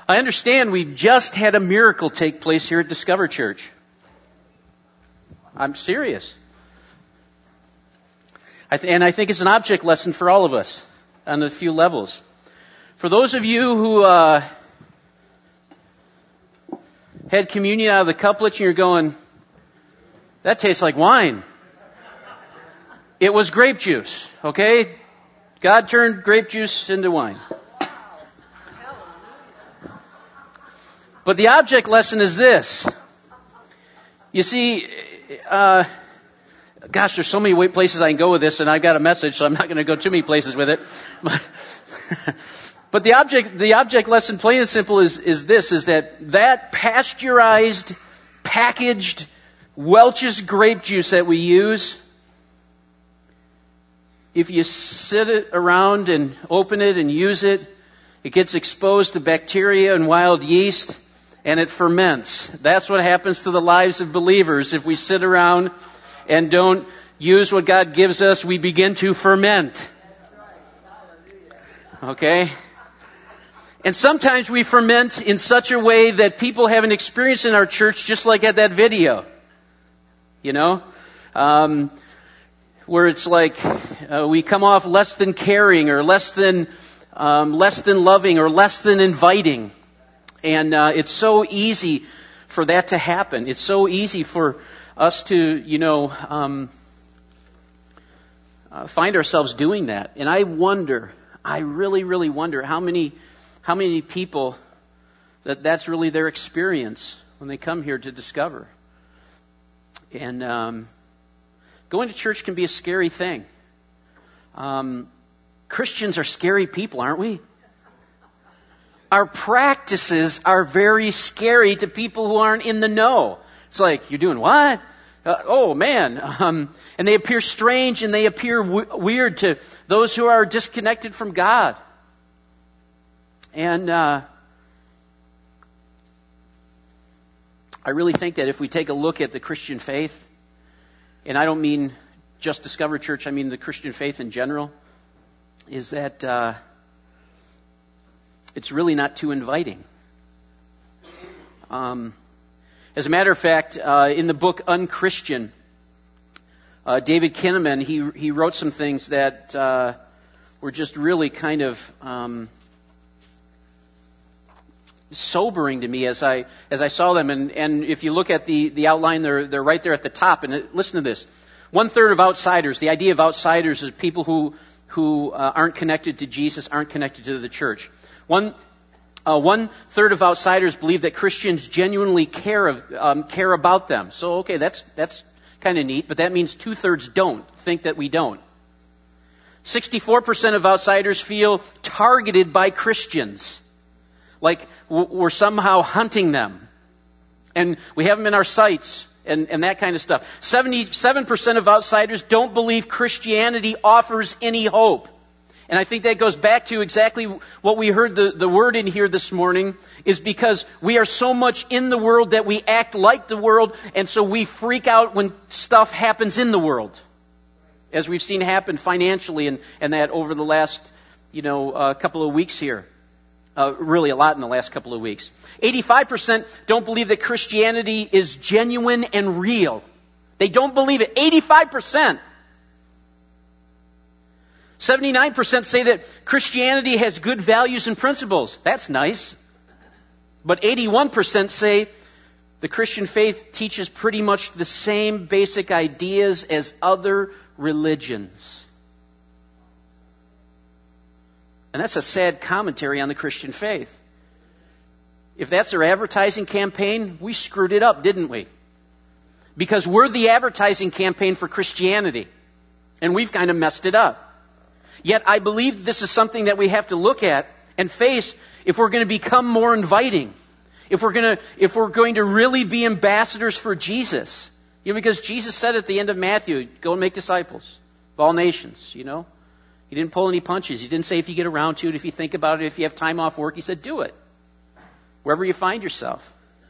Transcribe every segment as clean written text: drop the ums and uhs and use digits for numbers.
I understand we've just had a miracle take place here at Discover Church. I'm serious. And I think it's an object lesson for all of us on a few levels. For those of you who had communion out of the couplet and you're going, that tastes like wine. It was grape juice, okay? God turned grape juice into wine. But the object lesson is this. You see, gosh, there's so many places I can go with this, and I've got a message, so I'm not going to go too many places with it. But the object lesson, plain and simple, is that pasteurized, packaged Welch's grape juice that we use, if you sit it around and open it and use it, it gets exposed to bacteria and wild yeast, and it ferments. That's what happens to the lives of believers. If we sit around and don't use what God gives us, we begin to ferment. Okay? And sometimes we ferment in such a way that people have an experience in our church, just like at that video. You know? Where it's like we come off less than caring, or less than loving, or less than inviting. And it's so easy for that to happen. It's so easy for us to, find ourselves doing that. And I really, really wonder how many people that's really their experience when they come here to Discover. And going to church can be a scary thing. Christians are scary people, aren't we? Our practices are very scary to people who aren't in the know. It's like, you're doing what? Oh man. And they appear strange and they appear weird to those who are disconnected from God. And I really think that if we take a look at the Christian faith, and I don't mean just Discover Church, I mean the Christian faith in general, is that it's really not too inviting. As a matter of fact, in the book Unchristian, David Kinnaman, he wrote some things that were just really kind of sobering to me as I saw them. And if you look at the outline, they're right there at the top. And listen to this: 1/3 of outsiders. The idea of outsiders is people who aren't connected to Jesus, aren't connected to the church. 1/3 of outsiders believe that Christians genuinely care about them. So, okay, that's kind of neat, but that means 2/3 don't think that we don't. 64% of outsiders feel targeted by Christians, like we're somehow hunting them, and we have them in our sights, and that kind of stuff. 77% of outsiders don't believe Christianity offers any hope. And I think that goes back to exactly what we heard the word in here this morning, is because we are so much in the world that we act like the world, and so we freak out when stuff happens in the world, as we've seen happen financially and that over the last couple of weeks here. Really a lot in the last couple of weeks. 85% don't believe that Christianity is genuine and real. They don't believe it. 85%. 79% say that Christianity has good values and principles. That's nice. But 81% say the Christian faith teaches pretty much the same basic ideas as other religions. And that's a sad commentary on the Christian faith. If that's their advertising campaign, we screwed it up, didn't we? Because we're the advertising campaign for Christianity. And we've kind of messed it up. Yet I believe this is something that we have to look at and face if we're going to become more inviting. If we're going to really be ambassadors for Jesus. Because Jesus said at the end of Matthew, go and make disciples of all nations, He didn't pull any punches. He didn't say if you get around to it, if you think about it, if you have time off work. He said do it. Wherever you find yourself.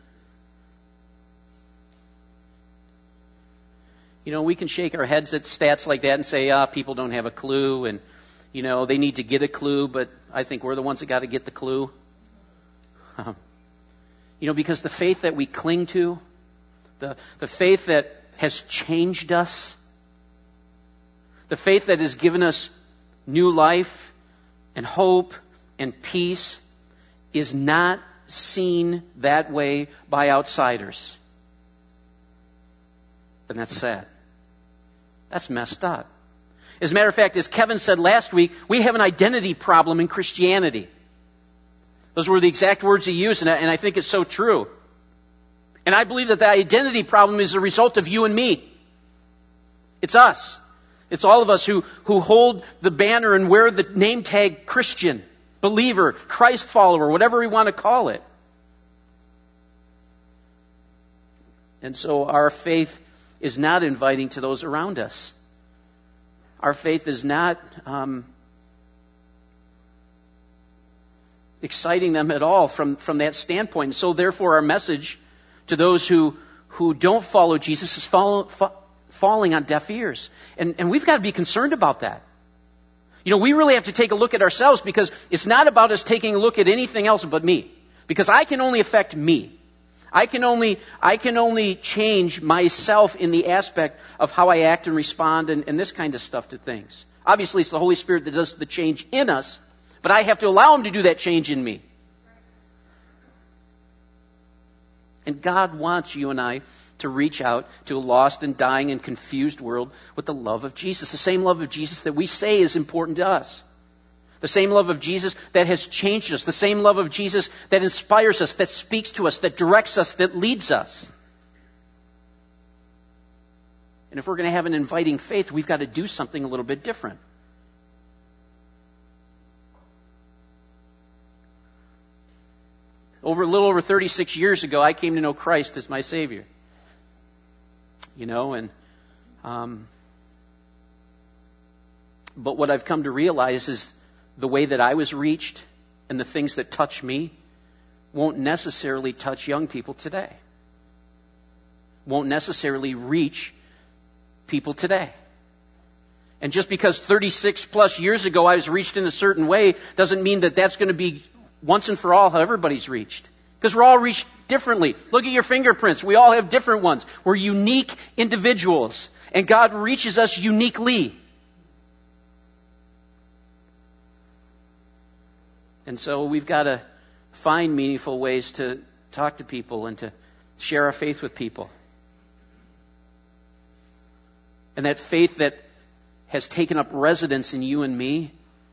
We can shake our heads at stats like that and say, people don't have a clue, and, they need to get a clue, but I think we're the ones that got to get the clue. Because the faith that we cling to, the faith that has changed us, the faith that has given us new life and hope and peace, is not seen that way by outsiders. And that's sad. That's messed up. As a matter of fact, as Kevin said last week, we have an identity problem in Christianity. Those were the exact words he used, and I think it's so true. And I believe that the identity problem is a result of you and me. It's us. It's all of us who hold the banner and wear the name tag Christian, believer, Christ follower, whatever we want to call it. And so our faith is not inviting to those around us. Our faith is not exciting them at all from that standpoint. And so therefore our message to those who don't follow Jesus is falling on deaf ears. And we've got to be concerned about that. We really have to take a look at ourselves, because it's not about us taking a look at anything else but me. Because I can only affect me. I can only change myself in the aspect of how I act and respond and this kind of stuff to things. Obviously, it's the Holy Spirit that does the change in us, but I have to allow Him to do that change in me. And God wants you and I to reach out to a lost and dying and confused world with the love of Jesus. The same love of Jesus that we say is important to us. The same love of Jesus that has changed us. The same love of Jesus that inspires us, that speaks to us, that directs us, that leads us. And if we're going to have an inviting faith, we've got to do something a little bit different. A little over 36 years ago, I came to know Christ as my Savior. But what I've come to realize is the way that I was reached and the things that touch me won't necessarily touch young people today. Won't necessarily reach people today. And just because 36 plus years ago I was reached in a certain way doesn't mean that that's going to be once and for all how everybody's reached. Because we're all reached differently. Look at your fingerprints. We all have different ones. We're unique individuals. And God reaches us uniquely. And so we've got to find meaningful ways to talk to people and to share our faith with people. And that faith that has taken up residence in you and me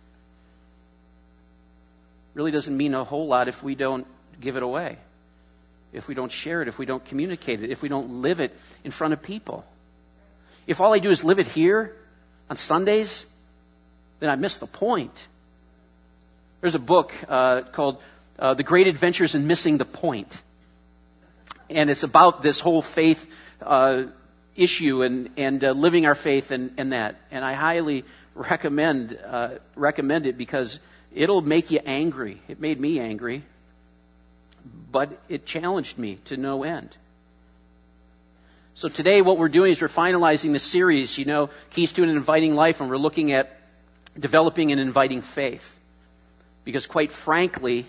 really doesn't mean a whole lot if we don't give it away, if we don't share it, if we don't communicate it, if we don't live it in front of people. If all I do is live it here on Sundays, then I miss the point. There's a book called The Great Adventures in Missing the Point. And it's about this whole faith issue and living our faith and that. And I highly recommend it because it'll make you angry. It made me angry. But it challenged me to no end. So today what we're doing is we're finalizing the series, Keys to an Inviting Life, and we're looking at developing an inviting faith. Because quite frankly,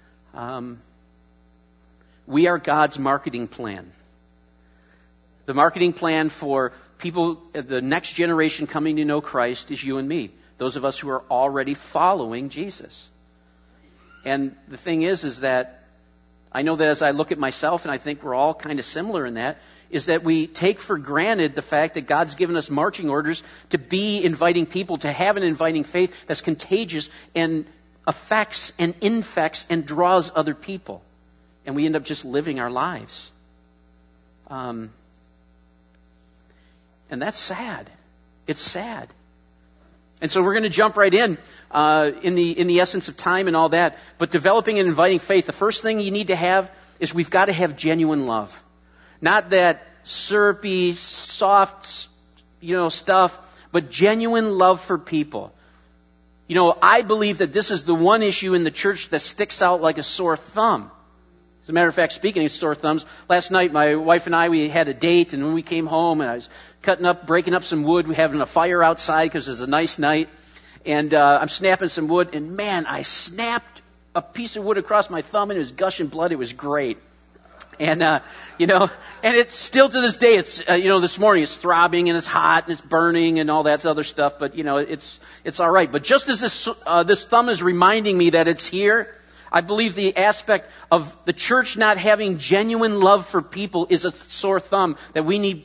we are God's marketing plan. The marketing plan for people, the next generation coming to know Christ, is you and me. Those of us who are already following Jesus. And the thing is that I know that as I look at myself, and I think we're all kind of similar in that, is that we take for granted the fact that God's given us marching orders to be inviting people, to have an inviting faith that's contagious and affects and infects and draws other people. And we end up just living our lives. And that's sad. It's sad. And so we're going to jump right in the essence of time and all that. But developing and inviting faith, the first thing you need to have is we've got to have genuine love. Not that syrupy, soft, stuff, but genuine love for people. I believe that this is the one issue in the church that sticks out like a sore thumb. As a matter of fact, speaking of sore thumbs, last night my wife and I, we had a date, and when we came home and I was breaking up some wood, we're having a fire outside because it was a nice night, and I'm snapping some wood, and man, I snapped a piece of wood across my thumb and it was gushing blood. It was great. And, and it's still to this day, it's, this morning it's throbbing and it's hot and it's burning and all that other stuff, but, it's all right. But just as this thumb is reminding me that it's here, I believe the aspect of the church not having genuine love for people is a sore thumb that we need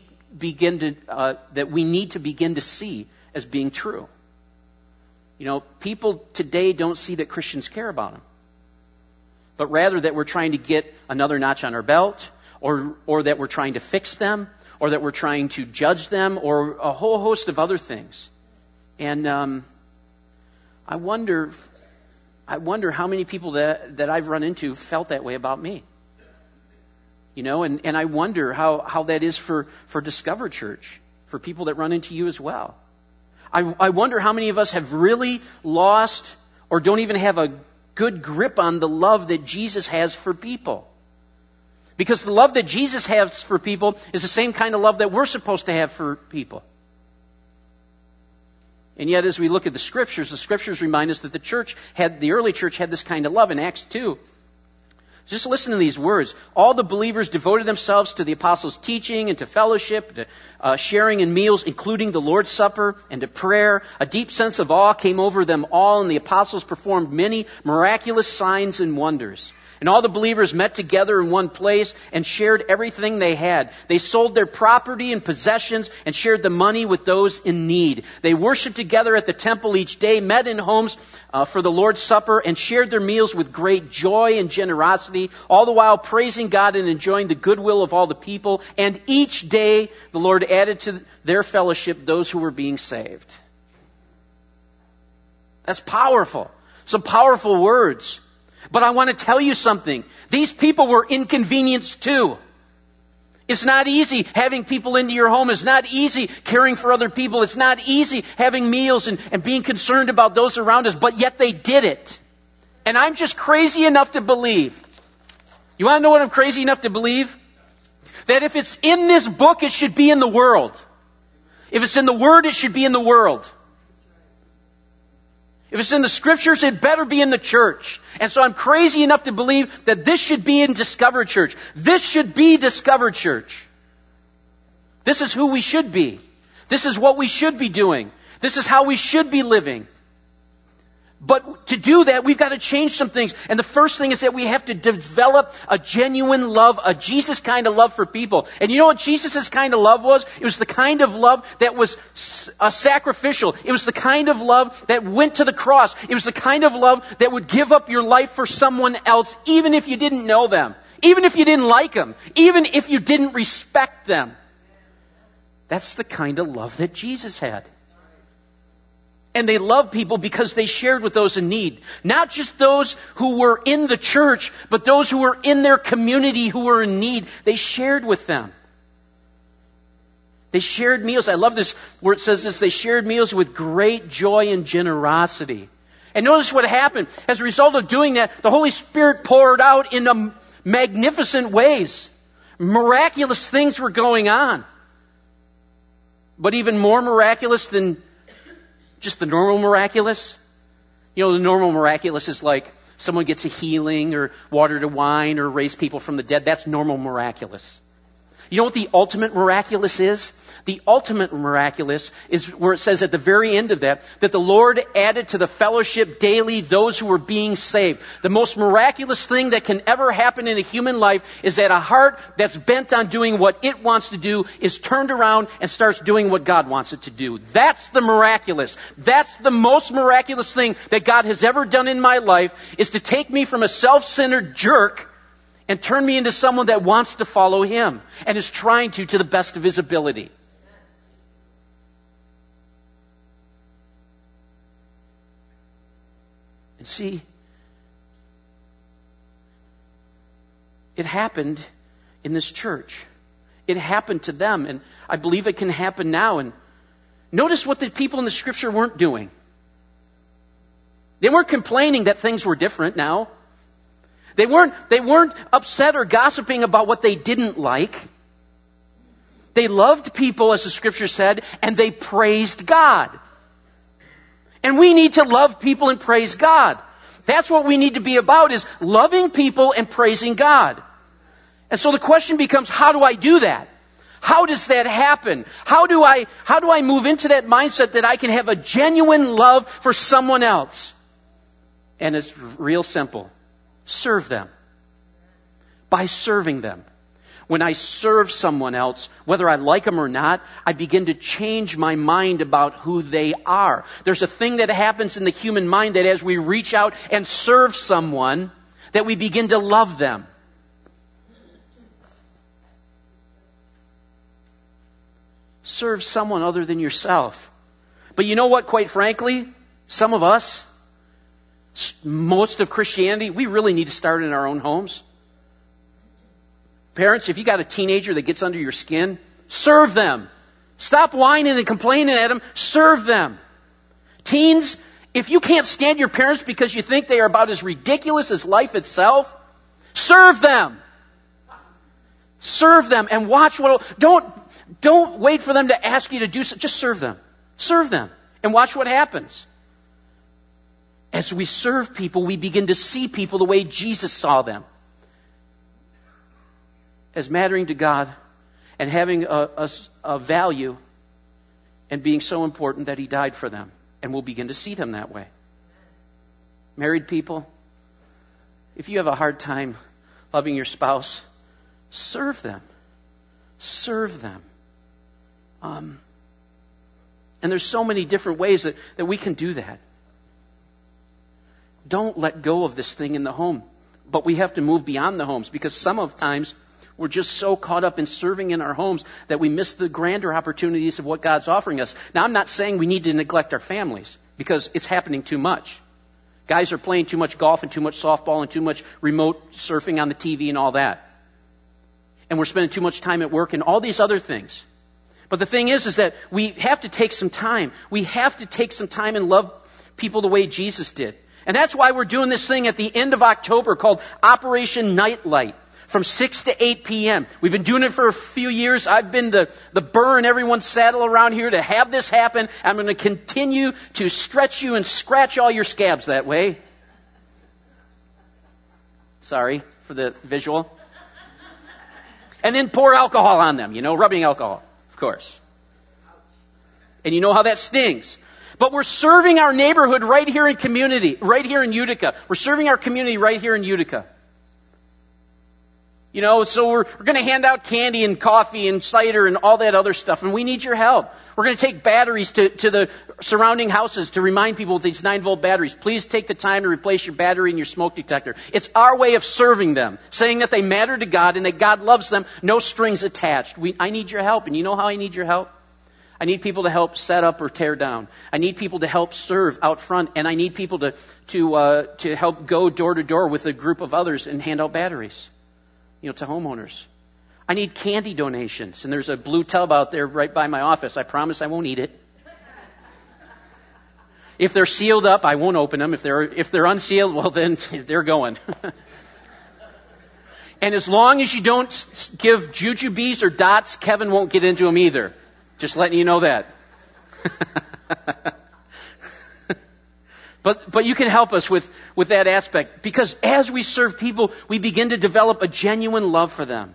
to begin to see as being true. People today don't see that Christians care about them, but rather that we're trying to get another notch on our belt, or that we're trying to fix them, or that we're trying to judge them, or a whole host of other things. And I wonder how many people that I've run into felt that way about me. And I wonder how that is for Discover Church, for people that run into you as well. I wonder how many of us have really lost or don't even have a good grip on the love that Jesus has for people. Because the love that Jesus has for people is the same kind of love that we're supposed to have for people. And yet as we look at the scriptures remind us that the early church had this kind of love in Acts 2. Just listen to these words. All the believers devoted themselves to the apostles' teaching and to fellowship, to sharing in meals, including the Lord's Supper, and to prayer. A deep sense of awe came over them all, and the apostles performed many miraculous signs and wonders. And all the believers met together in one place and shared everything they had. They sold their property and possessions and shared the money with those in need. They worshiped together at the temple each day, met in homes for the Lord's Supper, and shared their meals with great joy and generosity, all the while praising God and enjoying the goodwill of all the people. And each day the Lord added to their fellowship those who were being saved. That's powerful. Some powerful words. But I want to tell you something. These people were inconvenienced too. It's not easy having people into your home. It's not easy caring for other people. It's not easy having meals and being concerned about those around us. But yet they did it. And I'm just crazy enough to believe. You want to know what I'm crazy enough to believe? That if it's in this book, it should be in the world. If it's in the Word, it should be in the world. If it's in the Scriptures, it better be in the church. And so I'm crazy enough to believe that this should be in Discover Church. This should be Discover Church. This is who we should be. This is what we should be doing. This is how we should be living. But to do that, we've got to change some things. And the first thing is that we have to develop a genuine love, a Jesus kind of love for people. And you know what Jesus' kind of love was? It was the kind of love that was sacrificial. It was the kind of love that went to the cross. It was the kind of love that would give up your life for someone else, even if you didn't know them, even if you didn't like them, even if you didn't respect them. That's the kind of love that Jesus had. And they loved people because they shared with those in need. Not just those who were in the church, but those who were in their community who were in need. They shared with them. They shared meals. I love this where it says this. They shared meals with great joy and generosity. And notice what happened. As a result of doing that, the Holy Spirit poured out in magnificent ways. Miraculous things were going on. But even more miraculous than just the normal miraculous. The normal miraculous is like someone gets a healing or water to wine or raise people from the dead. That's normal miraculous. You know what the ultimate miraculous is? The ultimate miraculous is where it says at the very end of that the Lord added to the fellowship daily those who were being saved. The most miraculous thing that can ever happen in a human life is that a heart that's bent on doing what it wants to do is turned around and starts doing what God wants it to do. That's the miraculous. That's the most miraculous thing that God has ever done in my life, is to take me from a self-centered jerk and turn me into someone that wants to follow Him and is trying to the best of his ability. And see, it happened in this church. It happened to them, and I believe it can happen now. And notice what the people in the Scripture weren't doing. They weren't complaining that things were different now. They weren't upset or gossiping about what they didn't like. They loved people, as the Scripture said, and they praised God. And we need to love people and praise God. That's what we need to be about, is loving people and praising God. And so the question becomes, how do I do that? How does that happen? How do I move into that mindset that I can have a genuine love for someone else? And it's real simple. Serve them. By serving them. When I serve someone else, whether I like them or not, I begin to change my mind about who they are. There's a thing that happens in the human mind that as we reach out and serve someone, that we begin to love them. Serve someone other than yourself. But you know what, quite frankly, some of us, most of Christianity, we really need to start in our own homes. Parents, if you got a teenager that gets under your skin, serve them. Stop whining and complaining at them. Serve them. Teens, if you can't stand your parents because you think they are about as ridiculous as life itself, serve them. Serve them and watch what... Don't wait for them to ask you to do something. Just serve them. Serve them and watch what happens. As we serve people, we begin to see people the way Jesus saw them. As mattering to God and having a value and being so important that He died for them. And we'll begin to see them that way. Married people, if you have a hard time loving your spouse, serve them. Serve them. And there's so many different ways that we can do that. Don't let go of this thing in the home. But we have to move beyond the homes, because some of times we're just so caught up in serving in our homes that we miss the grander opportunities of what God's offering us. Now, I'm not saying we need to neglect our families, because it's happening too much. Guys are playing too much golf and too much softball and too much remote surfing on the TV and all that. And we're spending too much time at work and all these other things. But the thing is that we have to take some time. We have to take some time and love people the way Jesus did. And that's why we're doing this thing at the end of October called Operation Nightlight, from 6 to 8 p.m. We've been doing it for a few years. I've been the burr in everyone's saddle around here to have this happen. I'm going to continue to stretch you and scratch all your scabs that way. Sorry for the visual. And then pour alcohol on them, rubbing alcohol, of course. And you know how that stings. But we're serving our neighborhood right here in community, right here in Utica. We're serving our community right here in Utica. So we're going to hand out candy and coffee and cider and all that other stuff, and we need your help. We're going to take batteries to the surrounding houses to remind people with these 9-volt batteries. Please take the time to replace your battery and your smoke detector. It's our way of serving them, saying that they matter to God and that God loves them, no strings attached. I need your help, and you know how I need your help? I need people to help set up or tear down. I need people to help serve out front, and I need people to help go door to door with a group of others and hand out batteries, to homeowners. I need candy donations, and there's a blue tub out there right by my office. I promise I won't eat it. If they're sealed up, I won't open them. If they're unsealed, well, then they're going. And as long as you don't give jujubes or dots, Kevin won't get into them either. Just letting you know that. But you can help us with that aspect, because as we serve people, we begin to develop a genuine love for them.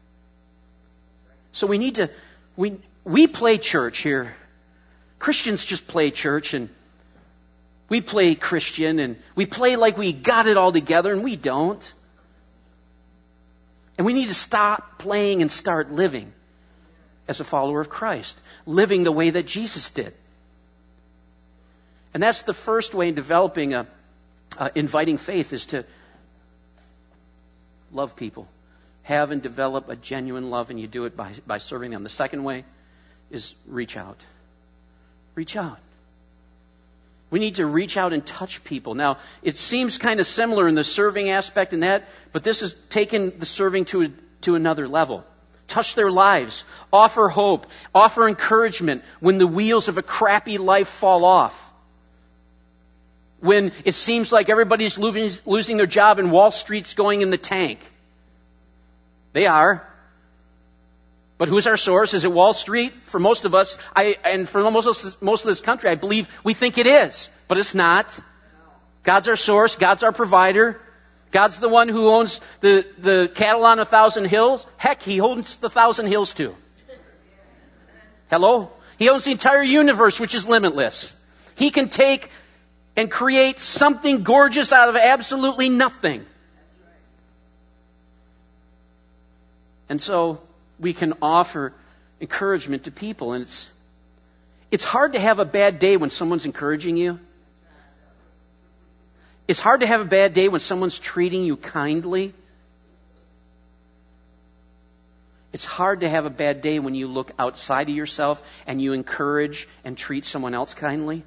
So we play church here. Christians just play church, and we play Christian, and we play like we got it all together, and we don't. And we need to stop playing and start living as a follower of Christ, living the way that Jesus did. And that's the first way in developing inviting faith, is to love people. Have and develop a genuine love, and you do it by serving them. The second way is reach out. Reach out. We need to reach out and touch people. Now, it seems kind of similar in the serving aspect and that, but this is taking the serving to another level. Touch their lives. Offer hope. Offer encouragement when the wheels of a crappy life fall off. When it seems like everybody's losing their job and Wall Street's going in the tank. They are. But who's our source? Is it Wall Street? For most of us, and for most of this country, I believe we think it is. But it's not. God's our source. God's our provider. God's the one who owns the cattle on 1,000 hills. Heck, He owns the 1,000 hills too. Hello? He owns the entire universe, which is limitless. He can take and create something gorgeous out of absolutely nothing. And so we can offer encouragement to people. And it's hard to have a bad day when someone's encouraging you. It's hard to have a bad day when someone's treating you kindly. It's hard to have a bad day when you look outside of yourself and you encourage and treat someone else kindly.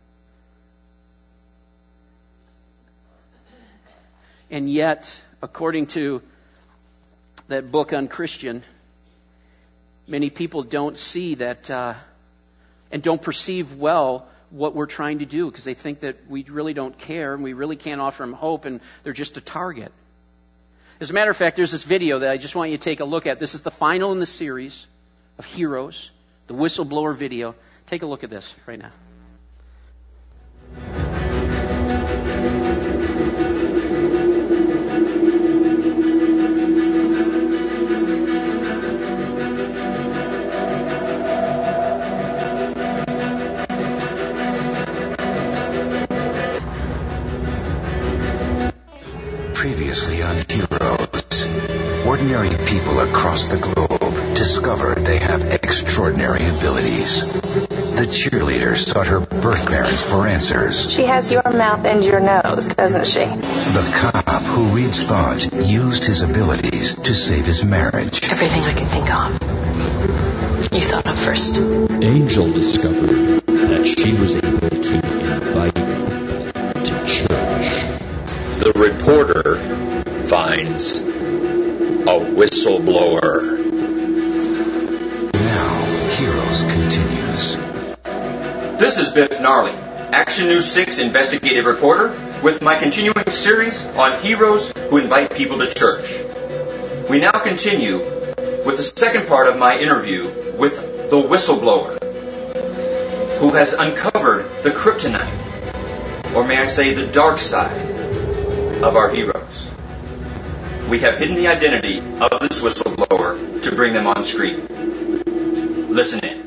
And yet, according to that book on Christian, many people don't see that and don't perceive well what we're trying to do because they think that we really don't care and we really can't offer them hope and they're just a target. As a matter of fact, there's this video that I just want you to take a look at. This is the final in the series of Heroes, the whistleblower video. Take a look at this right now. Previously on Heroes, ordinary people across the globe discovered they have extraordinary abilities. The cheerleader sought her birth parents for answers. She has your mouth and your nose, doesn't she? The cop who reads thought used his abilities to save his marriage. Everything I could think of. You thought of first. Angel discovered that she was able to invite people to church. The reporter finds a whistleblower. Now, Heroes continues. This is Biff Gnarly, Action News 6 investigative reporter, with my continuing series on heroes who invite people to church. We now continue with the second part of my interview with the whistleblower, who has uncovered the kryptonite, or may I say the dark side, of our heroes. We have hidden the identity of this whistleblower to bring them on screen. Listen in.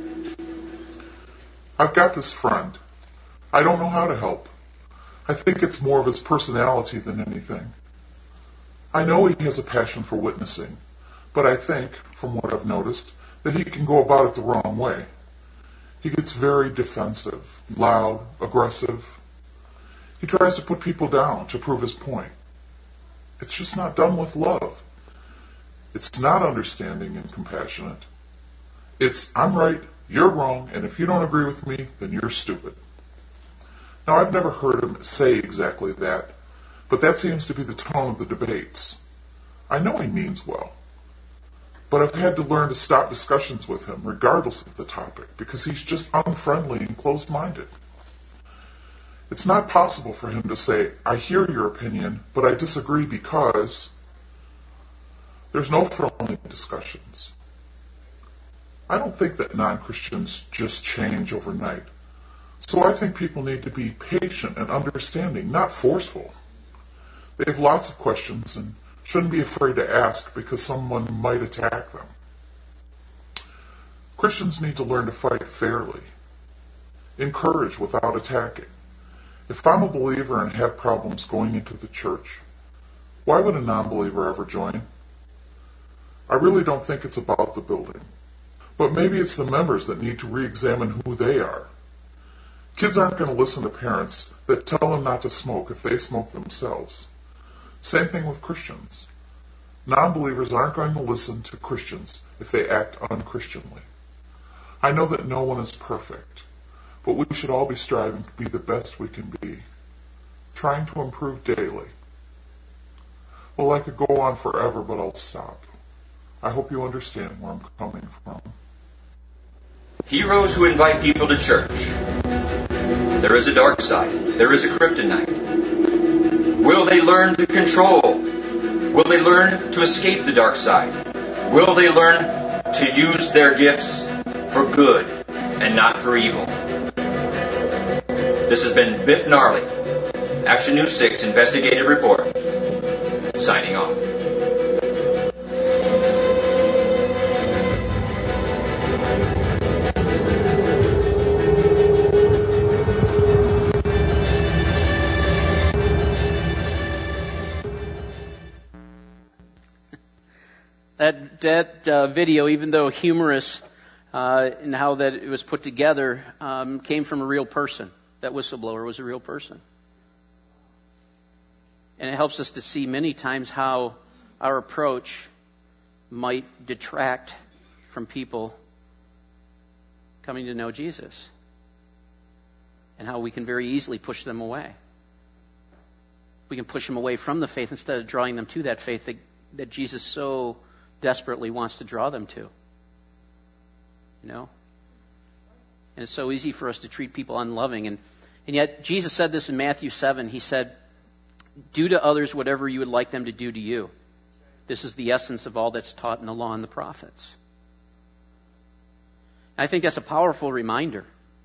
I've got this friend. I don't know how to help. I think it's more of his personality than anything. I know he has a passion for witnessing, but I think, from what I've noticed, that he can go about it the wrong way. He gets very defensive, loud, aggressive. He tries to put people down to prove his point. It's just not done with love. It's not understanding and compassionate. It's, I'm right, you're wrong, and if you don't agree with me, then you're stupid. Now, I've never heard him say exactly that, but that seems to be the tone of the debates. I know he means well, but I've had to learn to stop discussions with him, regardless of the topic, because he's just unfriendly and closed-minded. It's not possible for him to say, I hear your opinion, but I disagree because... There's no friendly discussions. I don't think that non-Christians just change overnight. So I think people need to be patient and understanding, not forceful. They have lots of questions and shouldn't be afraid to ask because someone might attack them. Christians need to learn to fight fairly. Encourage without attacking. If I'm a believer and have problems going into the church, why would a non-believer ever join? I really don't think it's about the building. But maybe it's the members that need to re-examine who they are. Kids aren't going to listen to parents that tell them not to smoke if they smoke themselves. Same thing with Christians. Non-believers aren't going to listen to Christians if they act unchristianly. I know that no one is perfect, but we should all be striving to be the best we can be, trying to improve daily. Well, I could go on forever, but I'll stop. I hope you understand where I'm coming from. Heroes who invite people to church. There is a dark side. There is a kryptonite. Will they learn to control? Will they learn to escape the dark side? Will they learn to use their gifts for good and not for evil? This has been Biff Gnarly, Action News 6 investigative report. Signing off. That video, even though humorous in how that it was put together, came from a real person. That whistleblower was a real person. And it helps us to see many times how our approach might detract from people coming to know Jesus, and how we can very easily push them away. We can push them away from the faith instead of drawing them to that faith that Jesus so desperately wants to draw them to. You know? And it's so easy for us to treat people unloving. And yet Jesus said this in Matthew 7. He said, "Do to others whatever you would like them to do to you." This is the essence of all that's taught in the law and the prophets. And I think that's a powerful reminder.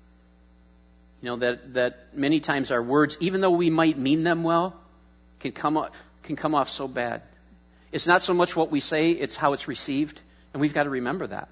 You know, that many times our words, even though we might mean them well, can come off so bad. It's not so much what we say, it's how it's received, and we've got to remember that.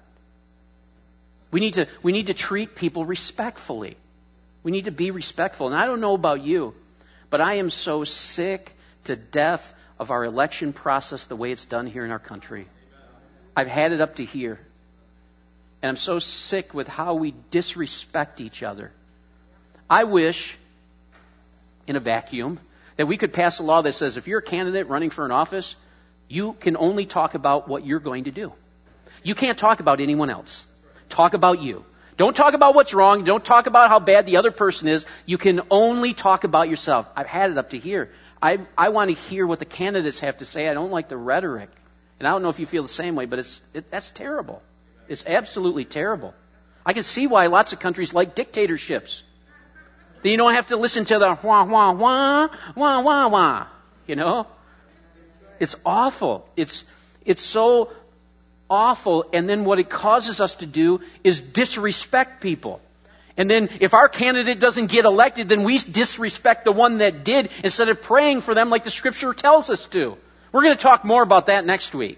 We need to treat people respectfully. We need to be respectful. And I don't know about you, but I am so sick to death of our election process the way it's done here in our country. I've had it up to here. And I'm so sick with how we disrespect each other. I wish, in a vacuum, that we could pass a law that says if you're a candidate running for an office, you can only talk about what you're going to do. You can't talk about anyone else. Talk about you. Don't talk about what's wrong. Don't talk about how bad the other person is. You can only talk about yourself. I've had it up to here. I want to hear what the candidates have to say. I don't like the rhetoric. And I don't know if you feel the same way, but that's terrible. It's absolutely terrible. I can see why lots of countries like dictatorships. Then you don't have to listen to the wah, wah, wah, wah, wah, wah. You know? It's awful. It's so awful. And then what it causes us to do is disrespect people. And then if our candidate doesn't get elected, then we disrespect the one that did instead of praying for them like the scripture tells us to. We're going to talk more about that next week.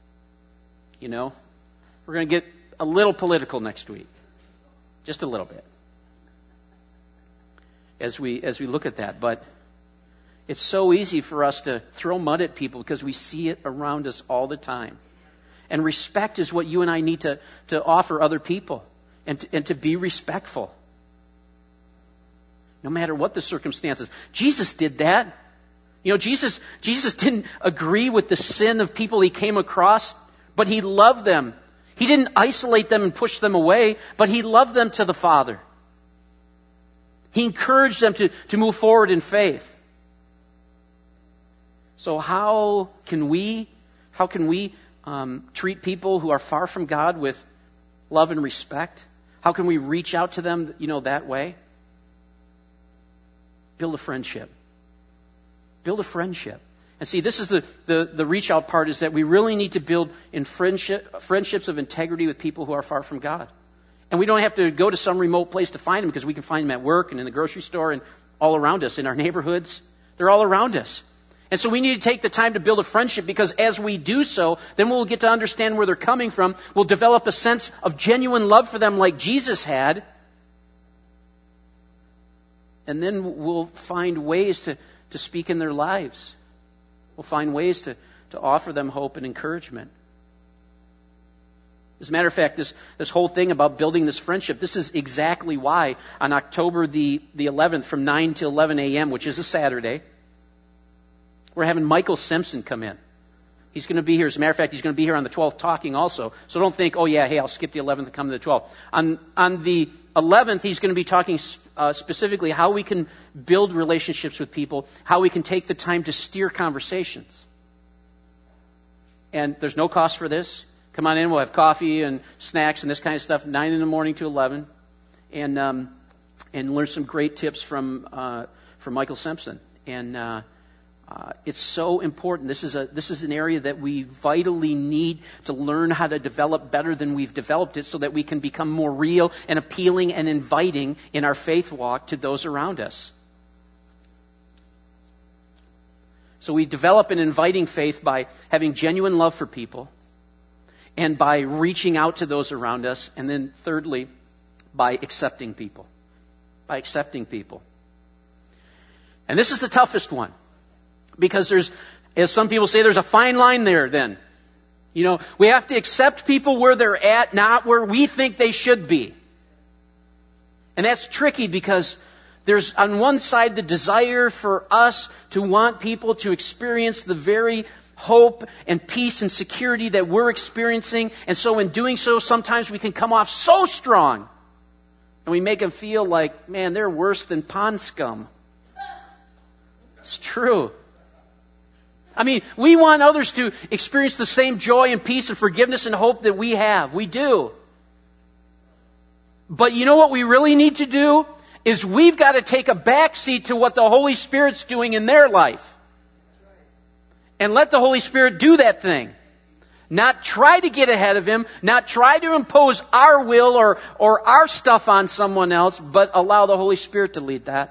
You know, we're going to get a little political next week. Just a little bit. As we look at that. But it's so easy for us to throw mud at people because we see it around us all the time. And respect is what you and I need to offer other people. And to be respectful. No matter what the circumstances. Jesus did that. You know, Jesus didn't agree with the sin of people he came across, but he loved them. He didn't isolate them and push them away, but he loved them to the Father. He encouraged them to move forward in faith. So how can we treat people who are far from God with love and respect? How can we reach out to them, that way? Build a friendship. Build a friendship. And see, this is the reach out part, is that we really need to build in friendships of integrity with people who are far from God. And we don't have to go to some remote place to find them, because we can find them at work and in the grocery store and all around us, in our neighborhoods. They're all around us. And so we need to take the time to build a friendship, because as we do so, then we'll get to understand where they're coming from. We'll develop a sense of genuine love for them like Jesus had. And then we'll find ways to speak in their lives. We'll find ways to offer them hope and encouragement. As a matter of fact, this whole thing about building this friendship, this is exactly why on October the 11th from 9 to 11 a.m., which is a Saturday, we're having Michael Simpson come in. He's going to be here. As a matter of fact, he's going to be here on the 12th talking also. So don't think, I'll skip the 11th and come to the 12th. On the 11th, he's going to be talking specifically how we can build relationships with people, how we can take the time to steer conversations. And there's no cost for this. Come on in. We'll have coffee and snacks and this kind of stuff, 9 in the morning to 11, and learn some great tips from Michael Simpson. And it's so important. This is an area that we vitally need to learn how to develop better than we've developed it, so that we can become more real and appealing and inviting in our faith walk to those around us. So we develop an inviting faith by having genuine love for people and by reaching out to those around us. And then thirdly, by accepting people. By accepting people. And this is the toughest one. Because there's, as some people say, there's a fine line there then. You know, we have to accept people where they're at, not where we think they should be. And that's tricky because there's on one side the desire for us to want people to experience the very hope and peace and security that we're experiencing. And so in doing so, sometimes we can come off so strong. And we make them feel like, man, they're worse than pond scum. It's true. I mean, we want others to experience the same joy and peace and forgiveness and hope that we have. We do. But you know what we really need to do? Is we've got to take a back seat to what the Holy Spirit's doing in their life. And let the Holy Spirit do that thing. Not try to get ahead of Him, not try to impose our will or our stuff on someone else, but allow the Holy Spirit to lead that.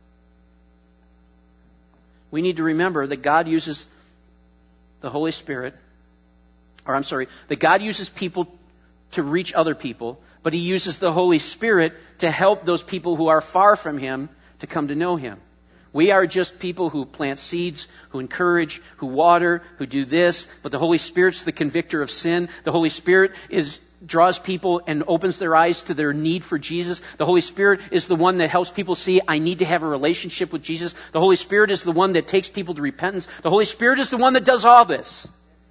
We need to remember that God uses the Holy Spirit, that God uses people to reach other people, but He uses the Holy Spirit to help those people who are far from Him to come to know Him. We are just people who plant seeds, who encourage, who water, who do this, but the Holy Spirit's the convictor of sin. The Holy Spirit draws people and opens their eyes to their need for Jesus. The Holy Spirit is the one that helps people see, I need to have a relationship with Jesus. The Holy Spirit is the one that takes people to repentance. The Holy Spirit is the one that does all this.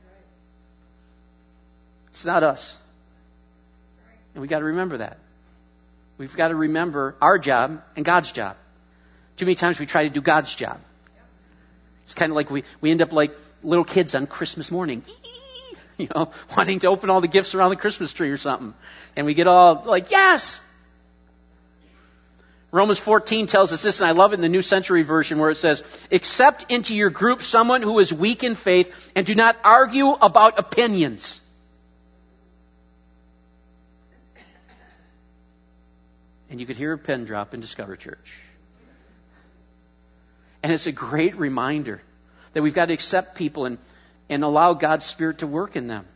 It's not us. And we've got to remember that. We've got to remember our job and God's job. Too many times we try to do God's job. It's kind of like we end up like little kids on Christmas morning. You know, wanting to open all the gifts around the Christmas tree or something. And we get all like, yes! Romans 14 tells us this, and I love it in the New Century Version where it says, accept into your group someone who is weak in faith and do not argue about opinions. And you could hear a pin drop in Discover Church. And it's a great reminder that we've got to accept people and allow God's Spirit to work in them.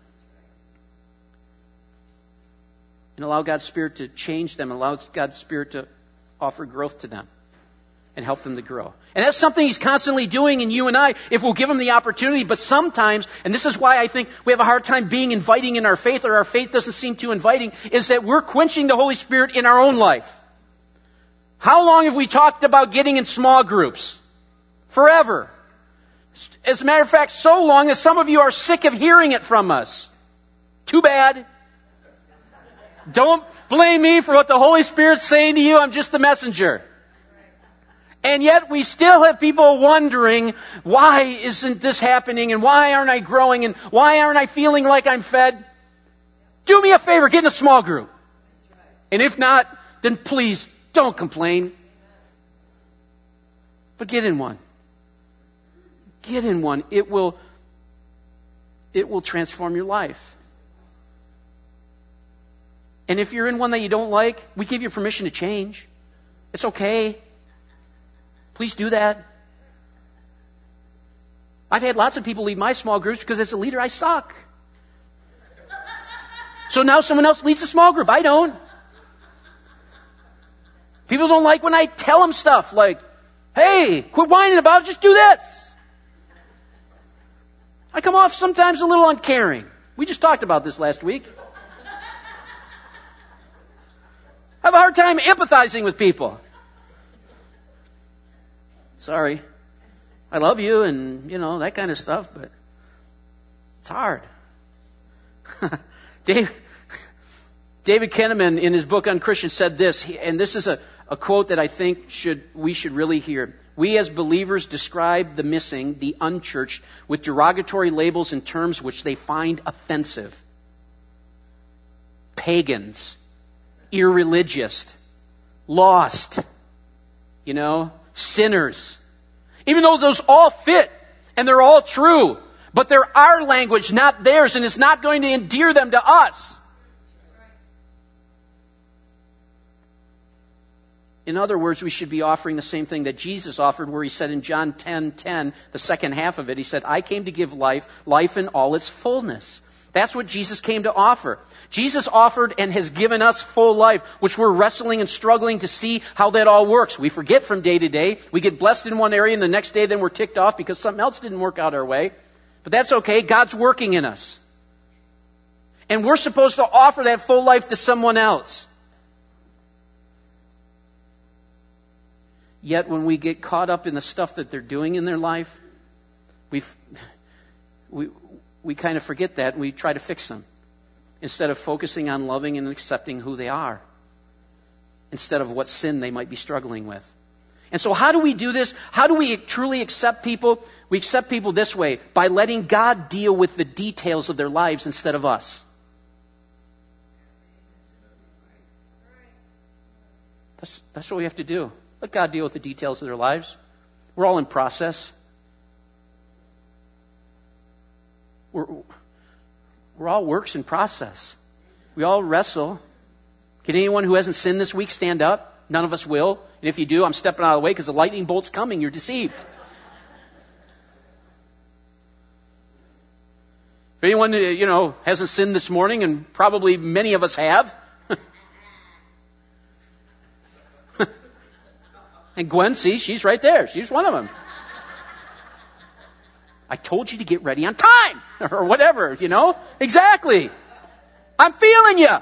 And allow God's Spirit to change them. Allow God's Spirit to offer growth to them. And help them to grow. And that's something He's constantly doing in you and I if we'll give Him the opportunity. But sometimes, and this is why I think we have a hard time being inviting in our faith, or our faith doesn't seem too inviting, is that we're quenching the Holy Spirit in our own life. How long have we talked about getting in small groups? Forever. As a matter of fact, so long that some of you are sick of hearing it from us. Too bad. Don't blame me for what the Holy Spirit's saying to you. I'm just the messenger. And yet we still have people wondering, why isn't this happening? And why aren't I growing? And why aren't I feeling like I'm fed? Do me a favor, get in a small group. And if not, then please don't complain. But get in one. Get in one. It will transform your life. And if you're in one that you don't like, we give you permission to change. It's okay. Please do that. I've had lots of people leave my small groups because as a leader, I suck. So now someone else leads a small group. I don't. People don't like when I tell them stuff like, hey, quit whining about it, just do this. I come off sometimes a little uncaring. We just talked about this last week. I have a hard time empathizing with people. Sorry. I love you and, that kind of stuff, but it's hard. David Kahneman in his book on Christians said this, and this is a quote that I think we should really hear. We as believers describe the missing, the unchurched, with derogatory labels and terms which they find offensive. Pagans, irreligious, lost, sinners. Even though those all fit and they're all true, but they're our language, not theirs, and it's not going to endear them to us. In other words, we should be offering the same thing that Jesus offered, where he said in John 10:10, the second half of it, he said, I came to give life, life in all its fullness. That's what Jesus came to offer. Jesus offered and has given us full life, which we're wrestling and struggling to see how that all works. We forget from day to day. We get blessed in one area, and the next day then we're ticked off because something else didn't work out our way. But that's okay. God's working in us. And we're supposed to offer that full life to someone else. Yet when we get caught up in the stuff that they're doing in their life, we kind of forget that and we try to fix them instead of focusing on loving and accepting who they are, instead of what sin they might be struggling with. And so how do we do this? How do we truly accept people? We accept people this way, by letting God deal with the details of their lives instead of us. That's what we have to do. Let God deal with the details of their lives. We're all in process. We're all works in process. We all wrestle. Can anyone who hasn't sinned this week stand up? None of us will. And if you do, I'm stepping out of the way because the lightning bolt's coming. You're deceived. If anyone, hasn't sinned this morning, and probably many of us have, and Gwen, see, she's right there. She's one of them. I told you to get ready on time, or whatever, Exactly. I'm feeling you.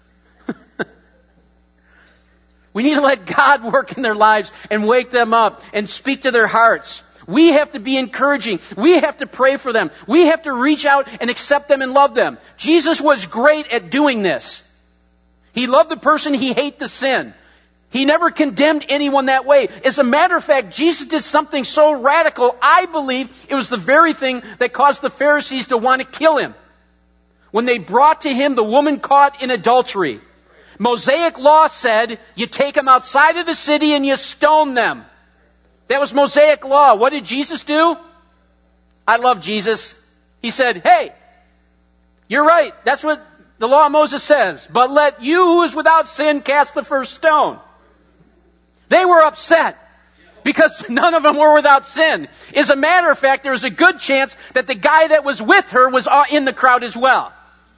We need to let God work in their lives and wake them up and speak to their hearts. We have to be encouraging. We have to pray for them. We have to reach out and accept them and love them. Jesus was great at doing this. He loved the person. He hated the sin. He never condemned anyone that way. As a matter of fact, Jesus did something so radical, I believe it was the very thing that caused the Pharisees to want to kill him. When they brought to him the woman caught in adultery, Mosaic law said you take them outside of the city and you stone them. That was Mosaic law. What did Jesus do? I love Jesus. He said, hey, you're right. That's what the law of Moses says. But let you who is without sin cast the first stone. They were upset because none of them were without sin. As a matter of fact, there was a good chance that the guy that was with her was in the crowd as well.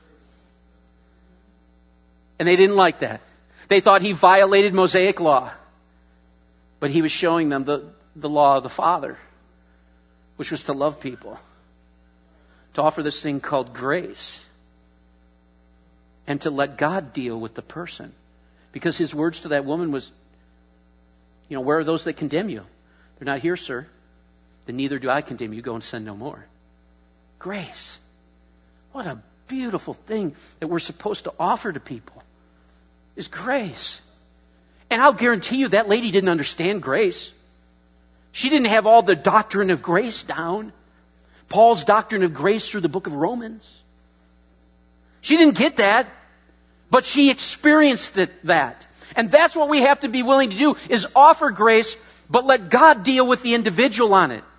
And they didn't like that. They thought he violated Mosaic law. But he was showing them the law of the Father, which was to love people, to offer this thing called grace, and to let God deal with the person. Because his words to that woman was, where are those that condemn you? They're not here, sir. Then neither do I condemn you. Go and sin no more. Grace. What a beautiful thing that we're supposed to offer to people is grace. And I'll guarantee you that lady didn't understand grace. She didn't have all the doctrine of grace down. Paul's doctrine of grace through the book of Romans. She didn't get that, but she experienced that. And that's what we have to be willing to do, is offer grace, but let God deal with the individual on it.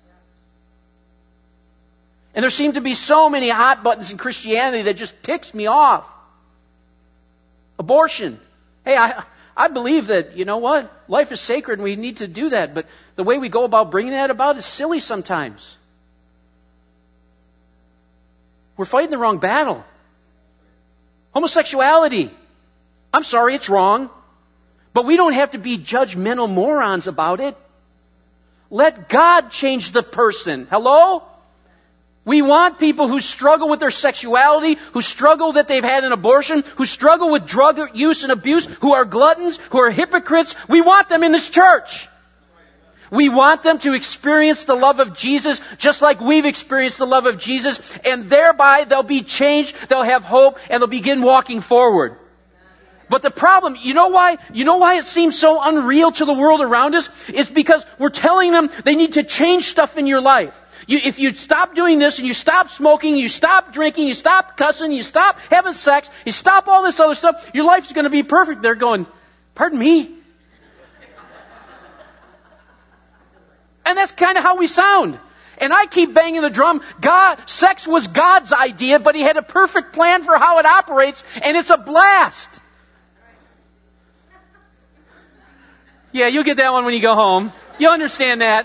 And there seem to be so many hot buttons in Christianity that just ticks me off. Abortion. Hey, I believe that, life is sacred and we need to do that. But the way we go about bringing that about is silly sometimes. We're fighting the wrong battle. Homosexuality. I'm sorry, it's wrong. But we don't have to be judgmental morons about it. Let God change the person. Hello? We want people who struggle with their sexuality, who struggle that they've had an abortion, who struggle with drug use and abuse, who are gluttons, who are hypocrites. We want them in this church. We want them to experience the love of Jesus just like we've experienced the love of Jesus, and thereby they'll be changed, they'll have hope, and they'll begin walking forward. But the problem, you know why it seems so unreal to the world around us? It's because we're telling them they need to change stuff in your life. If you stop doing this and you stop smoking, you stop drinking, you stop cussing, you stop having sex, you stop all this other stuff, your life's going to be perfect. They're going, pardon me? And that's kind of how we sound. And I keep banging the drum. Sex was God's idea, but he had a perfect plan for how it operates, and it's a blast. Yeah, you'll get that one when you go home. You'll understand that.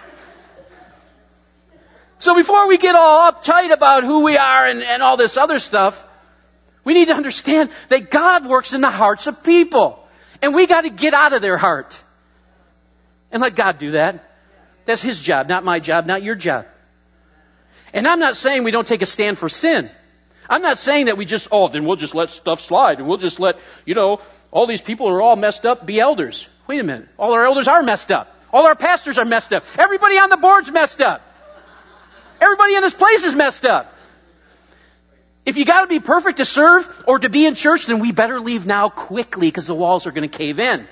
So before we get all uptight about who we are and all this other stuff, we need to understand that God works in the hearts of people. And we got to get out of their heart. And let God do that. That's His job, not my job, not your job. And I'm not saying we don't take a stand for sin. I'm not saying that we just, then we'll just let stuff slide and we'll just let, all these people who are all messed up be elders. Wait a minute. All our elders are messed up. All our pastors are messed up. Everybody on the board's messed up. Everybody in this place is messed up. If you got to be perfect to serve or to be in church, then we better leave now quickly because the walls are going to cave in.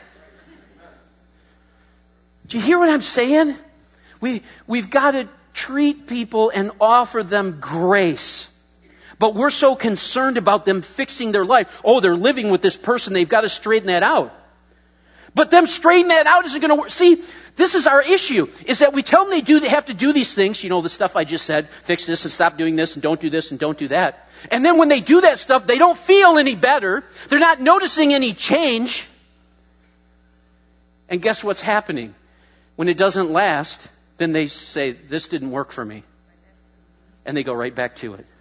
Do you hear what I'm saying? We've got to treat people and offer them grace. But we're so concerned about them fixing their life. They're living with this person. They've got to straighten that out. But them straightening that out isn't going to work. See, this is our issue, is that we tell them they have to do these things, the stuff I just said, fix this and stop doing this and don't do this and don't do that. And then when they do that stuff, they don't feel any better. They're not noticing any change. And guess what's happening? When it doesn't last, then they say, this didn't work for me. And they go right back to it.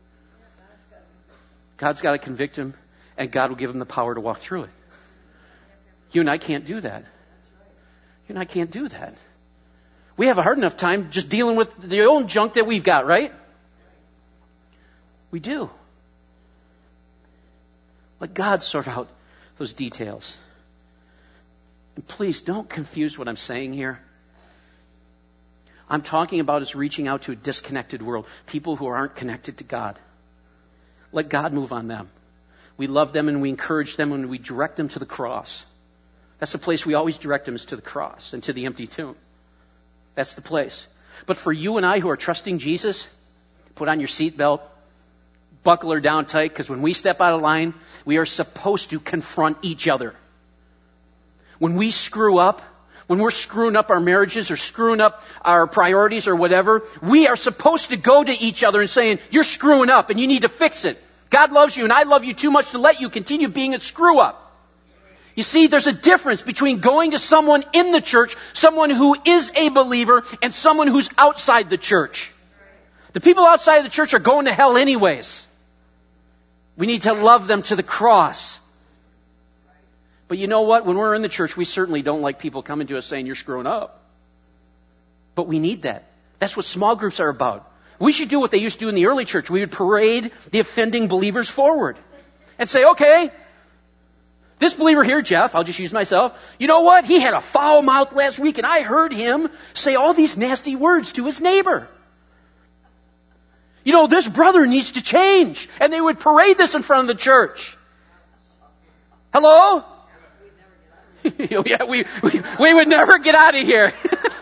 God's got to convict them, and God will give them the power to walk through it. You and I can't do that. You and I can't do that. We have a hard enough time just dealing with the own junk that we've got, right? We do. Let God sort out those details. And please don't confuse what I'm saying here. I'm talking about us reaching out to a disconnected world. People who aren't connected to God. Let God move on them. We love them and we encourage them and we direct them to the cross. That's the place we always direct them, is to the cross and to the empty tomb. That's the place. But for you and I who are trusting Jesus, put on your seatbelt, buckle her down tight, because when we step out of line, we are supposed to confront each other. When we screw up, when we're screwing up our marriages or screwing up our priorities or whatever, we are supposed to go to each other and saying, you're screwing up and you need to fix it. God loves you and I love you too much to let you continue being a screw up. You see, there's a difference between going to someone in the church, someone who is a believer, and someone who's outside the church. The people outside of the church are going to hell anyways. We need to love them to the cross. But you know what? When we're in the church, we certainly don't like people coming to us saying, you're screwing up. But we need that. That's what small groups are about. We should do what they used to do in the early church. We would parade the offending believers forward and say, okay, this believer here, Jeff, I'll just use myself. You know what? He had a foul mouth last week and I heard him say all these nasty words to his neighbor. This brother needs to change. And they would parade this in front of the church. Hello? Yeah, we would never get out of here.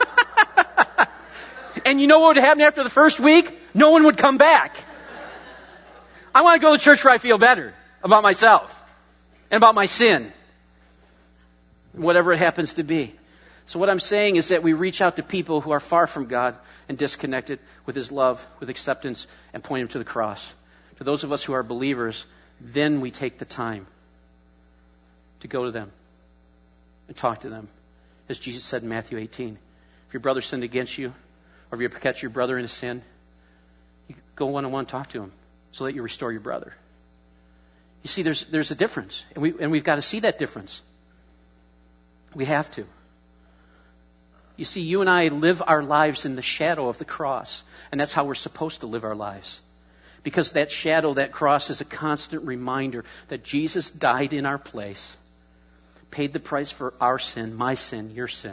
And you know what would happen after the first week? No one would come back. I want to go to church where I feel better about myself and about my sin, whatever it happens to be. So what I'm saying is that we reach out to people who are far from God and disconnected with His love, with acceptance, and point them to the cross. To those of us who are believers, then we take the time to go to them and talk to them. As Jesus said in Matthew 18, if your brother sinned against you, or if you catch your brother in a sin, you go one-on-one, talk to him so that you restore your brother. You see, there's a difference, and we've got to see that difference. We have to. You see, you and I live our lives in the shadow of the cross, and that's how we're supposed to live our lives. Because that shadow, that cross, is a constant reminder that Jesus died in our place, paid the price for our sin, my sin, your sin.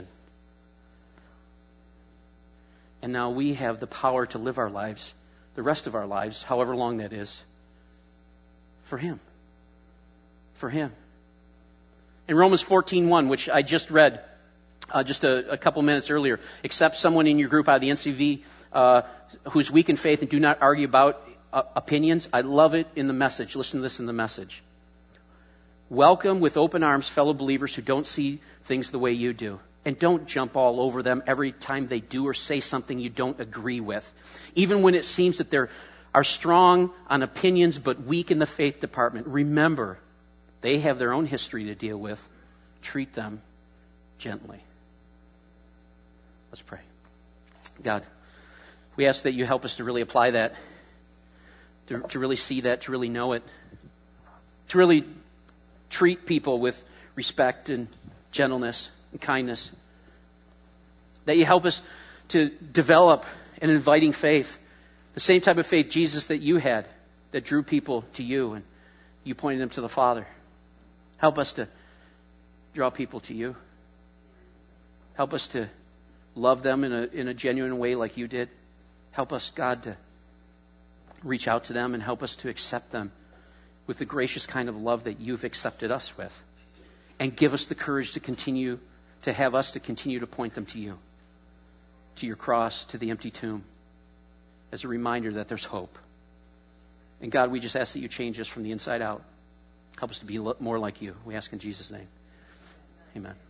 And now we have the power to live our lives, the rest of our lives, however long that is, for Him. For Him. In Romans 14:1, which I just read just a couple minutes earlier, accept someone in your group out of the NCV who's weak in faith and do not argue about opinions. I love it in the Message. Listen to this in the Message. Welcome with open arms fellow believers who don't see things the way you do. And don't jump all over them every time they do or say something you don't agree with. Even when it seems that they are strong on opinions but weak in the faith department. Remember, they have their own history to deal with. Treat them gently. Let's pray. God, we ask that you help us to really apply that, to really see that, to really know it, to really treat people with respect and gentleness and kindness. That you help us to develop an inviting faith, the same type of faith, Jesus, that you had, that drew people to you and you pointed them to the Father. Help us to draw people to you. Help us to love them in a genuine way like you did. Help us, God, to reach out to them and help us to accept them with the gracious kind of love that you've accepted us with. And give us the courage to continue to point them to you, to your cross, to the empty tomb, as a reminder that there's hope. And God, we just ask that you change us from the inside out. Help us to be more like you. We ask in Jesus' name. Amen.